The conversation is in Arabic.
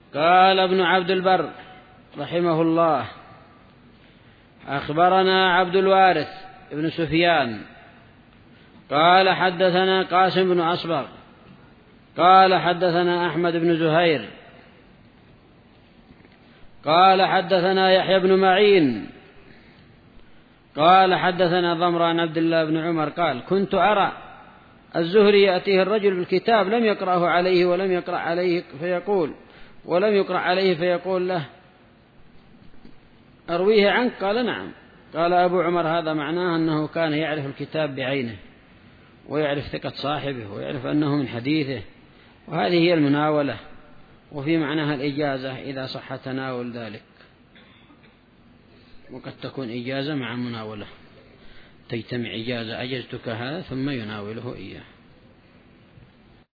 قال ابن عبد البر رحمه الله: أخبرنا عبد الوارث ابن سفيان قال حدثنا قاسم بن أصبغ قال حدثنا أحمد بن زهير قال حدثنا يحيى بن معين قال حدثنا ضمران عبد الله بن عمر قال: كنت أرى الزهري يأتيه الرجل بالكتاب لم يقرأه عليه ولم يقرأ عليه فيقول له: أرويه عنك؟ قال: نعم. قال أبو عمر: هذا معناه أنه كان يعرف الكتاب بعينه ويعرف ثقة صاحبه ويعرف أنه من حديثه، وهذه هي المناولة، وفي معناها الإجازة إذا صح تناول ذلك، وقد تكون إجازة مع مناولة، تجتمع إجازة أجزتك هذا ثم يناوله إياه.